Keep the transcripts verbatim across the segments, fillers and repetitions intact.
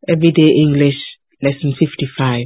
Everyday English, Lesson fifty-five.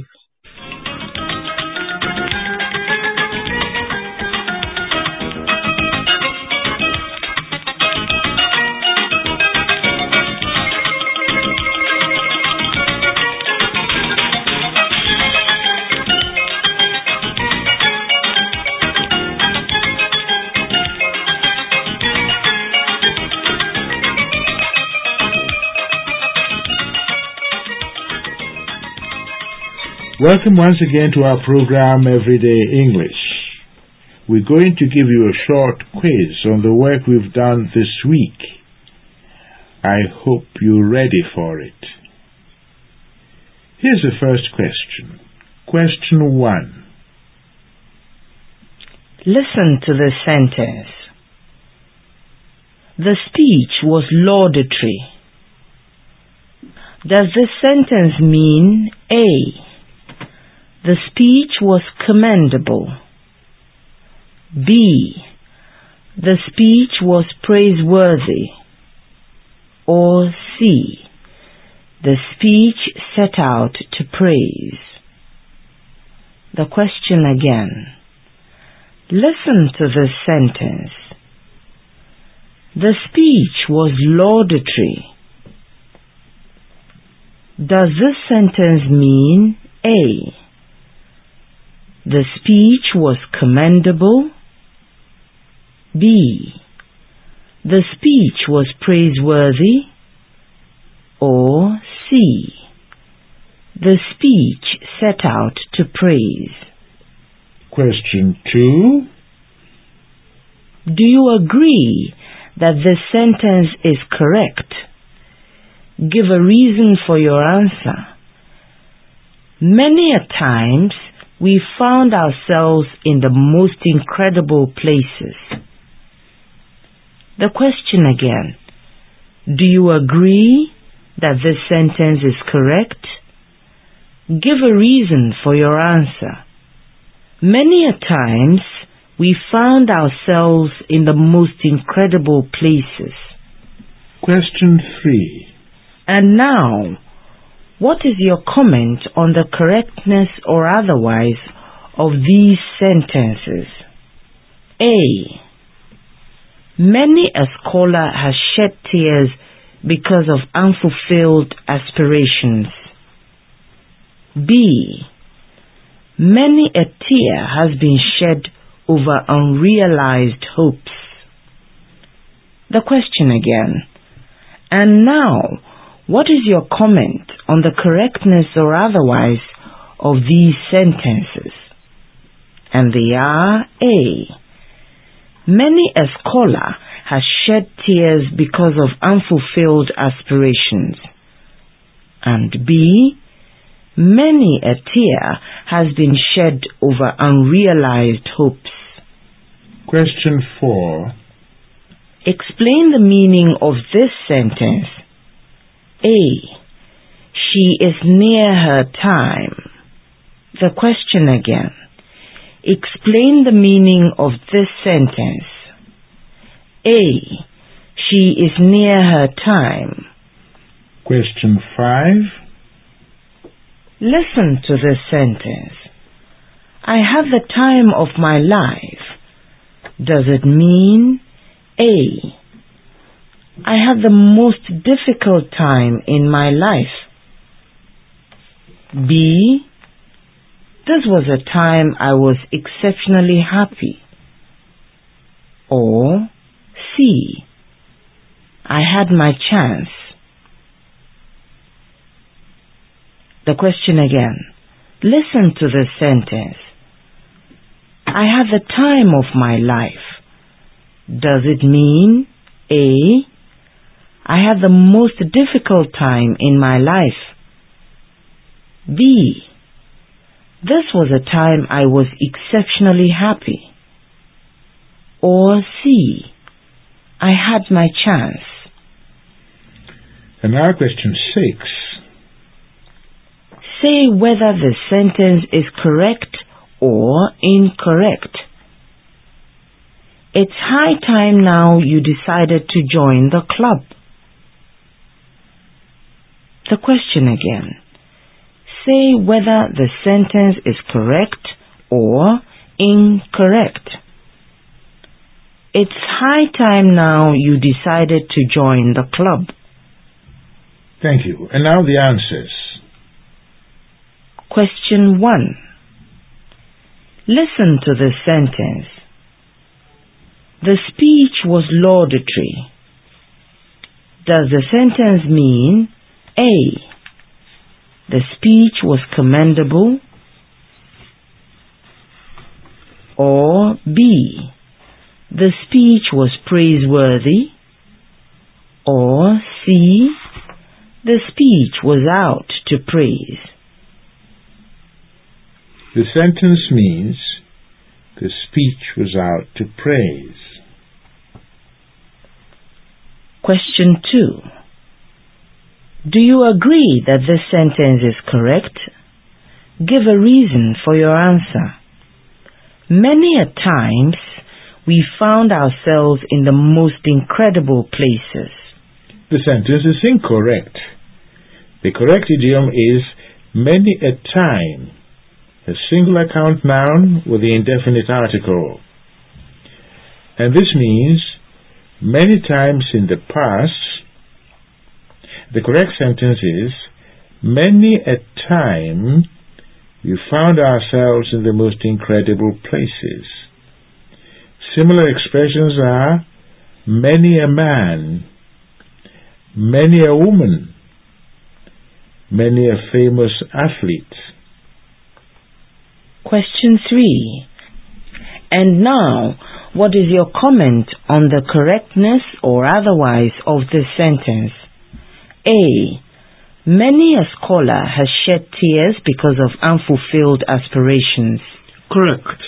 Welcome once again to our program Everyday English. We're going to give you a short quiz on the work we've done this week. I hope you're ready for it. Here's the first question. Question one. Listen to the sentence. The speech was laudatory. Does this sentence mean A, the speech was commendable, B, the speech was praiseworthy, or C, the speech set out to praise? The question again. Listen to this sentence. The speech was laudatory. Does this sentence mean A, the speech was commendable, B, the speech was praiseworthy, or C, the speech set out to praise? Question two. Do you agree that this sentence is correct? Give a reason for your answer. Many a times, we found ourselves in the most incredible places. The question again. Do you agree that this sentence is correct? Give a reason for your answer. Many a times, we found ourselves in the most incredible places. Question three. And now, what is your comment on the correctness or otherwise of these sentences? A, many a scholar has shed tears because of unfulfilled aspirations. B, many a tear has been shed over unrealized hopes. The question again. And now, what is your comment on the correctness or otherwise of these sentences? And they are A, many a scholar has shed tears because of unfulfilled aspirations. And B, many a tear has been shed over unrealized hopes. Question four. Explain the meaning of this sentence. A, she is near her time. The question again. Explain the meaning of this sentence. A, she is near her time. Question five. Listen to this sentence. I have the time of my life. Does it mean A, I have the most difficult time in my life? B, this was a time I was exceptionally happy. Or C, I had my chance. The question again. Listen to this sentence. I have the time of my life. Does it mean A, I had the most difficult time in my life? B, this was a time I was exceptionally happy. Or C, I had my chance. And now question six. Say whether the sentence is correct or incorrect. It's high time now you decided to join the club. The question again. Say whether the sentence is correct or incorrect. It's high time now you decided to join the club. Thank you. And now the answers. Question one. Listen to the sentence. The speech was laudatory. Does the sentence mean A. The speech was commendable, or B. The speech was praiseworthy, or C. The speech was out to praise? The sentence means the speech was out to praise. Question two. Do you agree that this sentence is correct? Give a reason for your answer. Many a times we found ourselves in the most incredible places. The sentence is incorrect. The correct idiom is many a time, a singular count noun with the indefinite article. And this means many times in the past. The correct sentence is many a time we found ourselves in the most incredible places. Similar expressions are many a man, many a woman, many a famous athlete. Question three. And now, what is your comment on the correctness or otherwise of this sentence? A. Many a scholar has shed tears because of unfulfilled aspirations. Correct.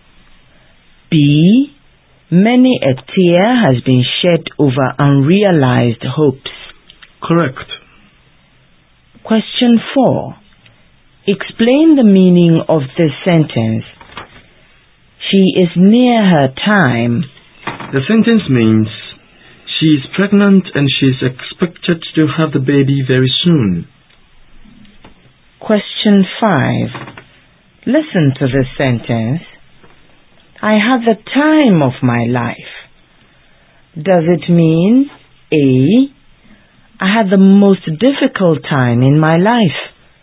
B. Many a tear has been shed over unrealized hopes. Correct. Question four. Explain the meaning of this sentence. She is near her time. The sentence means she is pregnant and she is expected to have the baby very soon. Question five. Listen to this sentence. I had the time of my life. Does it mean A. I had the most difficult time in my life?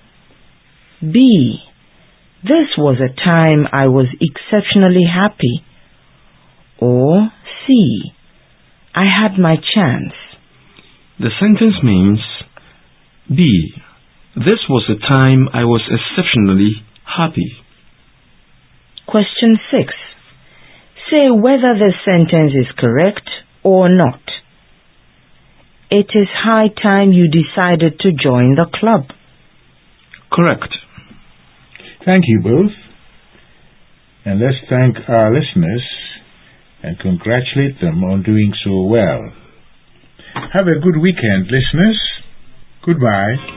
B. This was a time I was exceptionally happy? Or C. I had my chance? The sentence means B. This was a time I was exceptionally happy. Question six. Say whether the sentence is correct or not. It is high time you decided to join the club. Correct. Thank you both. And let's thank our listeners and congratulate them on doing so well. Have a good weekend, listeners. Goodbye.